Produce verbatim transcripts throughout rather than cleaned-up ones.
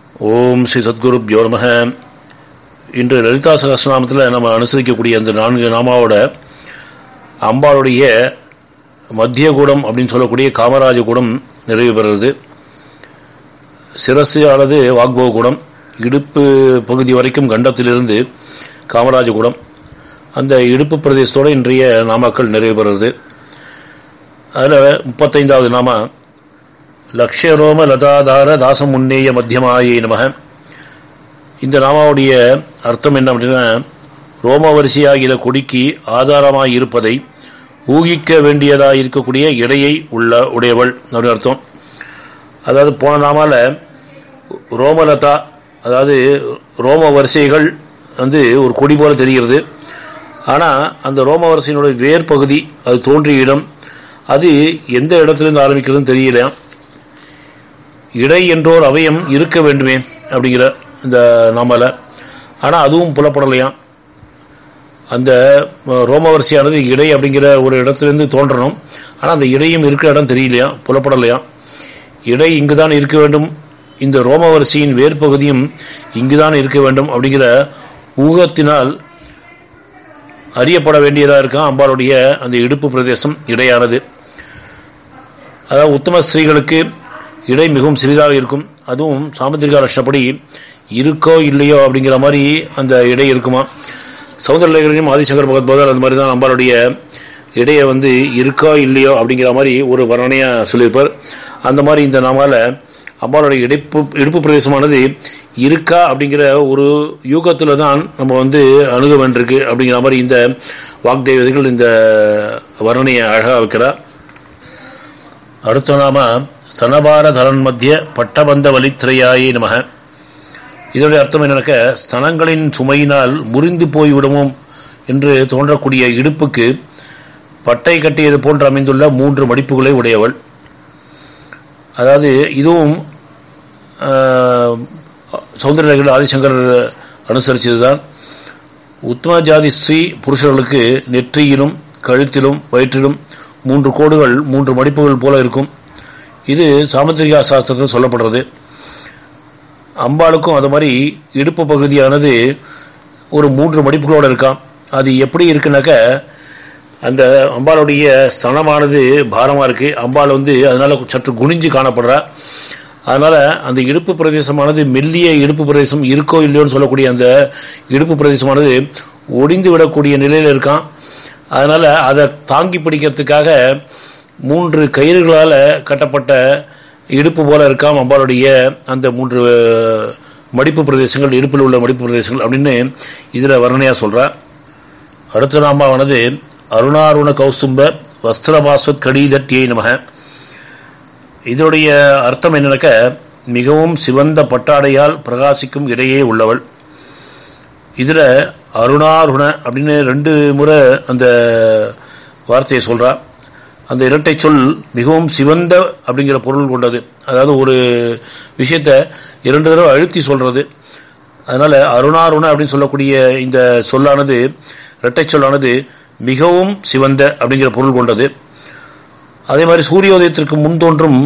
ஓம் ஸ்ரீ சத்குருப்யோ நமஹ. இன்று லலிதா சகஸ்ரநாமத்தில் நம்ம அனுசரிக்கக்கூடிய அந்த நான்கு நாமாவோட அம்பாளுடைய மத்திய கூடம் அப்படின்னு சொல்லக்கூடிய காமராஜ கூடம் நிறைவு பெறுகிறது. சிரசு ஆனது வாக்போக கூடம், இடுப்பு பகுதி வரைக்கும் கண்டத்திலிருந்து காமராஜ கூடம். அந்த இடுப்பு பிரதேசத்தோடு இன்றைய நாமாக்கள் நிறைவு பெறுகிறது. அதில் முப்பத்தைந்தாவது நாமா லக்ஷரோம லதாதார தாசம் முன்னேய மத்தியமாயை நமக. இந்த நாமாவுடைய அர்த்தம் என்ன அப்படின்னா, ரோமவரிசையாகிற கொடிக்கு ஆதாரமாக இருப்பதை ஊகிக்க வேண்டியதாக இருக்கக்கூடிய இடையை உள்ள உடையவள் அப்படின்னு அர்த்தம். அதாவது போன நாமால ரோமலதா, அதாவது ரோம வரிசைகள் வந்து ஒரு கொடி போல தெரிகிறது. ஆனால் அந்த ரோம வரிசையினுடைய வேர் பகுதி, அது தோன்றிய இடம், அது எந்த இடத்துலேருந்து ஆரம்பிக்கிறதுன்னு தெரியல. இடை என்றோர் அவயம் இருக்க வேண்டுமே அப்படிங்கிற இந்த நாமால, ஆனால் அதுவும் புலப்படலையாம். அந்த ரோமவரிசையானது இடை அப்படிங்கிற ஒரு இடத்துலேருந்து தோன்றணும், ஆனால் அந்த இடையும் இருக்கிற இடம் தெரியலையா, புலப்படலையாம். இடை இங்கு தான் இருக்க வேண்டும், இந்த ரோமவரிசையின் வேர்பகுதியும் இங்குதான் இருக்க வேண்டும் அப்படிங்கிற ஊகத்தினால் அறியப்பட வேண்டியதாக இருக்கான் அம்பாளுடைய அந்த இடுப்பு பிரதேசம் இடையானது. அதாவது உத்தம ஸ்திரீகளுக்கு இடை மிகவும் சிறிதாக இருக்கும். அதுவும் சாமுத்திரிகா லட்சணப்படி இருக்கோ இல்லையோ அப்படிங்கிற மாதிரி அந்த இடை இருக்குமா. சௌந்தரலேகரையும் ஆதிசங்கர் பகவத்பாதர் அது மாதிரி தான் அம்பாளுடைய இடையை வந்து இருக்கோ இல்லையோ அப்படிங்கிற மாதிரி ஒரு வர்ணனையாக சொல்லியிருப்பார். அந்த மாதிரி இந்த நாமால அம்பாளுடைய இடுப்பு இடுப்பு பிரதேசமானது இருக்கா அப்படிங்கிற ஒரு யூகத்தில் தான் நம்ம வந்து அணுக வேண்டியிருக்கு அப்படிங்கிற மாதிரி இந்த வாக்தேவதைகள் இந்த வர்ணனையை அழகாக வைக்கிறார். அடுத்த நாம ஸ்தனபார தரன் மத்திய பட்டபந்த வலித்திரையாயே நமக. இதனுடைய அர்த்தம் என்னன்னாக்க, ஸ்தனங்களின் சுமையினால் முறிந்து போய்விடுமோ என்று தோன்றக்கூடிய இடுப்புக்கு பட்டை கட்டியது போன்று அமைந்துள்ள மூன்று மடிப்புகளை உடையவள். அதாவது இதுவும் சௌந்தரலேகர் ஆதிசங்கர் அனுசரித்ததுதான். உத்தம ஜாதி ஸ்ரீ புருஷர்களுக்கு நெற்றியிலும் கழுத்திலும் வயிற்றிலும் மூன்று கோடுகள் மூன்று மடிப்புகள் போல இருக்கும். இது சாமுத்திரிகா சாஸ்திரத்தில் சொல்லப்படுறது. அம்பாளுக்கும் அது மாதிரி இடுப்பு பகுதியானது ஒரு மூன்று மடிப்புகளோடு இருக்காம். அது எப்படி இருக்குனாக்க, அந்த அம்பாளுடைய ஸ்தனமானது பாரமாக இருக்குது. அம்பாள் வந்து அதனால் சற்று குனிஞ்சு காணப்படுறா. அதனால் அந்த இடுப்பு பிரதேசமானது மெல்லிய இடுப்பு பிரதேசம் இருக்கோ இல்லையோன்னு சொல்லக்கூடிய அந்த இடுப்பு பிரதேசமானது ஒடிந்து விடக்கூடிய நிலையில் இருக்கான். அதனால் அதை தாங்கி பிடிக்கிறதுக்காக மூன்று கயிறுகளால் கட்டப்பட்ட இடுப்பு போல இருக்காம் அம்பாளுடைய அந்த மூன்று மடிப்பு பிரதேசங்கள், இடுப்பில் உள்ள மடிப்பு பிரதேசங்கள் அப்படின்னு இதில் வர்ணனையாக சொல்கிறார். அடுத்த நாமாவானது அருணாருண கௌஸ்தும்ப வஸ்திரபாஸ்வத் கடீதட்டியை நமக. இதனுடைய அர்த்தம் என்னன்னாக்க, மிகவும் சிவந்த பட்டாடையால் பிரகாசிக்கும் இடையே உள்ளவள். இதில் அருணாருண அப்படின்னு ரெண்டு முறை அந்த வார்த்தையை சொல்கிறா. அந்த இரட்டை சொல் மிகவும் சிவந்த அப்படிங்கிற பொருள் கொண்டது. அதாவது ஒரு விஷயத்தை இரண்டு தடவை அழுத்தி சொல்கிறது. அதனால் அருணாருண அப்படின்னு சொல்லக்கூடிய இந்த சொல்லானது, இரட்டை சொல்லானது மிகவும் சிவந்த அப்படிங்கிற பொருள் கொண்டது. அதே மாதிரி சூரியோதயத்திற்கு முன் தோன்றும்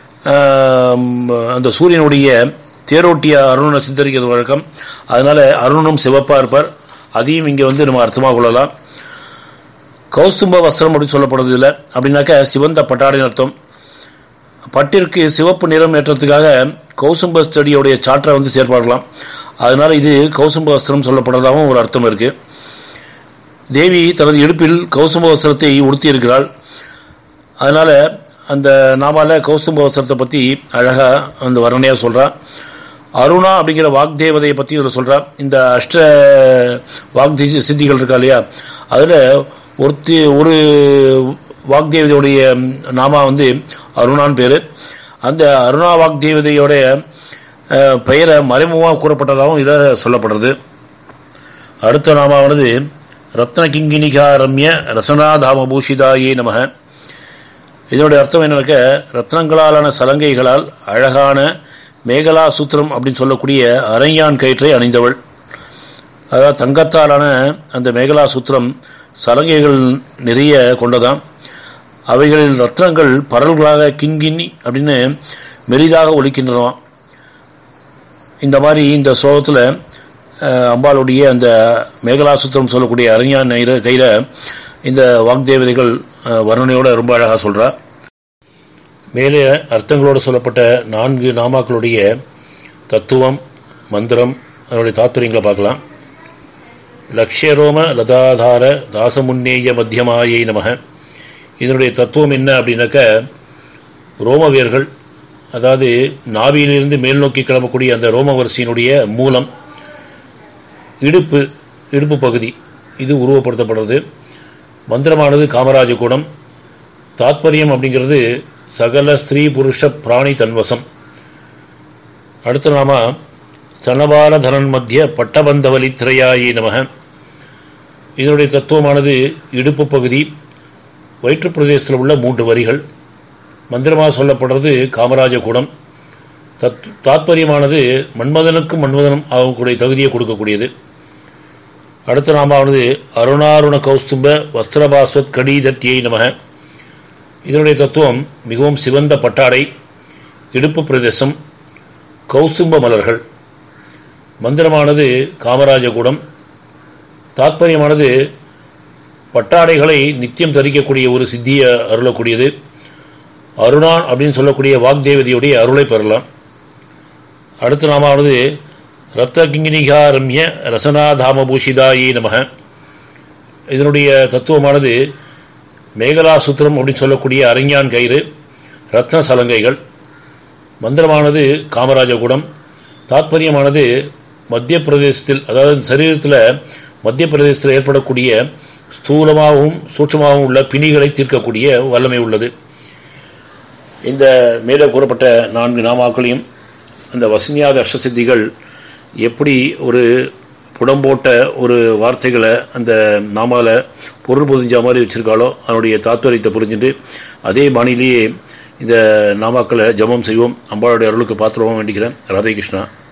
அந்த சூரியனுடைய தேரோட்டிய அருணனை சித்தரிக்கிறது வழக்கம். அதனால் அருணனும் சிவப்பாக இருப்பார். அதையும் இங்கே வந்து நம்ம அர்த்தமாக கொள்ளலாம். கௌஸ்தும்ப வஸ்திரம் அப்படின்னு சொல்லப்படுறது இல்லை. அப்படின்னாக்க சிவந்த பட்டாடைன்னு அர்த்தம். பட்டிற்கு சிவப்பு நிறம் ஏற்றத்துக்காக கௌசும்ப செடியோடைய சாற்றை வந்து செயற்பாடலாம். அதனால் இது கௌசும்ப வஸ்திரம் சொல்லப்படுறதாகவும் ஒரு அர்த்தம் இருக்குது. தேவி தனது இடுப்பில் கௌசும்ப வஸ்திரத்தை உடுத்தி இருக்கிறாள். அதனால் அந்த நாமால கௌஸ்தும்ப வஸ்திரத்தை பற்றி அழகாக அந்த வர்ணனையாக சொல்கிறான். அருணா அப்படிங்கிற வாக்தேவதையை பற்றி இதில் சொல்கிறான். இந்த அஷ்ட வாக்தி சித்திகள் இருக்கா இல்லையா, அதில் ஒருத்தி ஒரு வாக்தேவதையுடைய நாமா வந்து அருணான்னு பேர். அந்த அருணா வாக்தேவதையோடைய பெயரை மறைமுகமாக கூறப்பட்டதாகவும் இதில் சொல்லப்படுறது. அடுத்த நாமாவானது ரத்ன கிங்கினிகா ரம்ய ரசனாதாமபூஷிதாயே நமக. இதனுடைய அர்த்தம் என்னன்னாக்க, ரத்னங்களாலான சலங்கைகளால் அழகான மேகலா சூத்திரம் அப்படின்னு சொல்லக்கூடிய அரஞ்சான் கயிற்றை அணிந்தவள். அதாவது தங்கத்தாலான அந்த மேகலா சூத்திரம் சலங்கைகள் நிறைய கொண்டதாம். அவைகளில் ரத்னங்கள் பரல்களாக கிண்கிணி அப்படின்னு மெலிதாக ஒலிக்கின்றன. இந்த மாதிரி இந்த ஸ்லோகத்தில் அம்பாளுடைய அந்த மேகலாசுத்திரம் சொல்லக்கூடிய அறிஞான் கையில் இந்த வாக்தேவதைகள் வர்ணனையோடு ரொம்ப அழகாக சொல்கிறா. மேலே அர்த்தங்களோடு சொல்லப்பட்ட நான்கு நாமாக்களுடைய தத்துவம், மந்திரம், அதனுடைய தாத்பரியங்களை பார்க்கலாம். லக்ஷ்யரோம லதாதார தாசமுன்னேய மத்தியமாயை நமக. இதனுடைய தத்துவம் என்ன அப்படின்னாக்க, ரோமவேர்கள், அதாவது நாவியிலிருந்து மேல் நோக்கி கிளம்பக்கூடிய அந்த ரோமவரிசையினுடைய மூலம் இடுப்பு இடுப்பு பகுதி இது உருவப்படுத்தப்படுறது. மந்திரமானது காமராஜகூடம். தாத்பரியம் அப்படிங்கிறது சகல ஸ்திரீ புருஷ பிராணி தன்வசம். அடுத்த நாம சனபால தனன் மத்திய பட்டபந்தவலி திரையாயி நமக. இதனுடைய தத்துவமானது இடுப்பு பகுதி, வயிற்று பிரதேசத்தில் உள்ள மூன்று வரிகள். மந்திரமாக சொல்லப்படுறது காமராஜகூடம். தத் தாத்பரியமானது மன்மதனுக்கும் மன்மதனும் ஆகக்கூடிய தகுதியை கொடுக்கக்கூடியது. அடுத்த நாமானது அருணாருண கௌஸ்தும்ப வஸ்திரபாஸ்வத் கடீதத்தியை நமக. இதனுடைய தத்துவம் மிகவும் சிவந்த பட்டாடை, இடுப்பு பிரதேசம், கௌஸ்தும்ப மலர்கள். மந்திரமானது காமராஜகூடம். தாத்பரியமானது பட்டாடைகளை நித்தியம் தரிக்கக்கூடிய ஒரு சித்தியை அருளக்கூடியது. அருணான் அப்படின்னு சொல்லக்கூடிய வாக்தேவதியுடைய அருளை பெறலாம். அடுத்த நாமானது ரத்னகிங்கினிகாரம்ய ரசனாதாமபூஷிதாயே நமக. இதனுடைய தத்துவமானது மேகலாசுத்திரம் அப்படின்னு சொல்லக்கூடிய அறிஞான் கயிறு, ரத்ன சலங்கைகள். மந்திரமானது காமராஜகூடம். தாத்பரியமானது மத்திய பிரதேசத்தில், அதாவது சரீரத்தில் மத்திய பிரதேசத்தில் ஏற்படக்கூடிய ஸ்தூலமாகவும் சூட்சமாகவும் உள்ள பிணிகளை தீர்க்கக்கூடிய வல்லமை உள்ளது. இந்த மேலே கூறப்பட்ட நான்கு நாமாக்களையும் அந்த வசனியாத அஷ்டசித்திகள் எப்படி ஒரு புடம்போட்ட ஒரு வார்த்தைகளை அந்த நாமாவில் பொருள் பொதிஞ்ச மாதிரி வச்சுருக்காளோ அதனுடைய தாத்பரியத்தை புரிஞ்சுட்டு அதே பாணியிலேயே இந்த நாமாக்களை ஜபம் செய்வோம். அம்பாளுடைய அருளுக்கு பாத்திரமாக வேண்டிக்கிறேன். ராதே கிருஷ்ணா.